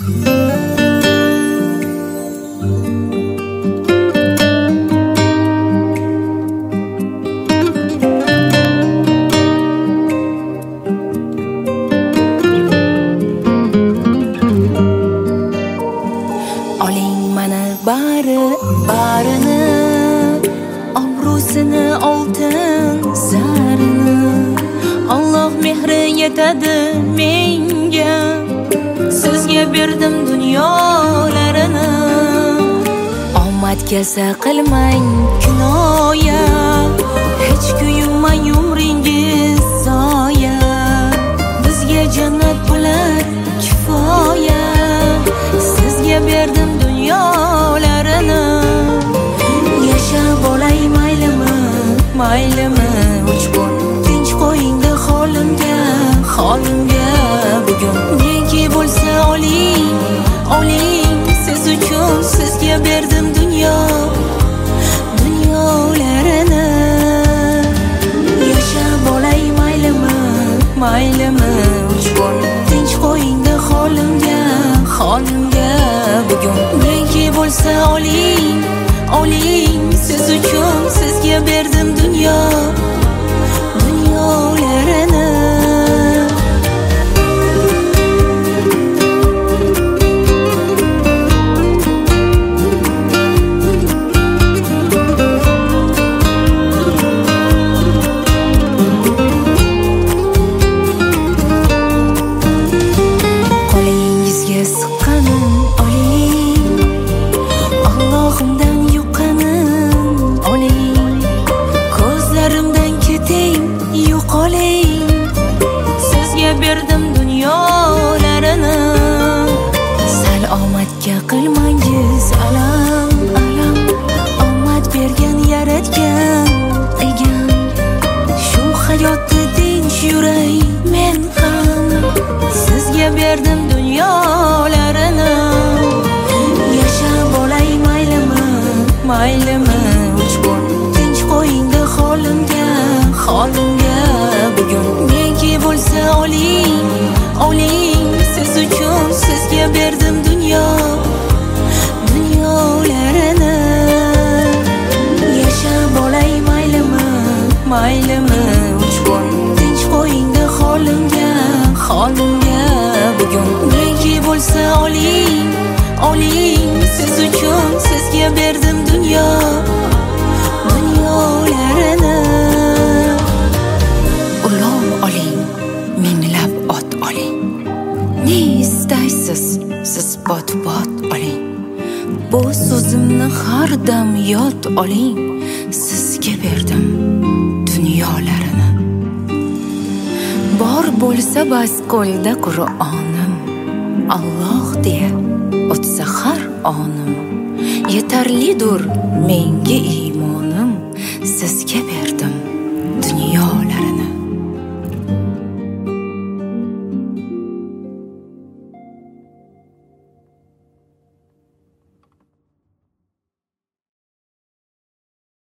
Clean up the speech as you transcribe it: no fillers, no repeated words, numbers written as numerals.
barini obro'sini oltin zarini Alloh mehri yetadi menga sizga berdim dunyolarini omad kelsa qilmang kinoya hech kuyunmang umringiz zoya bizga jannat bo'lar kifoya sizga berdim dunyolarini yashab olay maylimi uch kun tinch qo'yingda holimga bugun neki bo'lsa oling siz uchun sizga berdim dunyolarini yashab olay maylimi uch kun tinch qo'yingda holimga bugun neki bo'lsa oling siz uchun sizga berdim dunyolarini berdim dunyolarini sal omadga qilmangiz alam omad bergan yaratgan egan shu hayotda tinch yuray men ham sizga berdim dunyolarini yashab olay maylimi uch kun tinch qo'yingda holimga bugun neki bo'lsa oling siz uchun sizga berdim dunyolarini yashab olay maylimi uch kun tinch qo'yingda holimga bugun neki bo'lsa oling siz uchun sizga berdim dunyolarini ulov oling minglab ot oling ne istaysiz siz bot oling bu so'zimni har dam yod oling sizga berdim dunyolarini bor bo'lsa bas qo'lda Qur'onim Alloh deya o'tsa har onim yetarlidir menga iymonim sizga berdim dunyolarini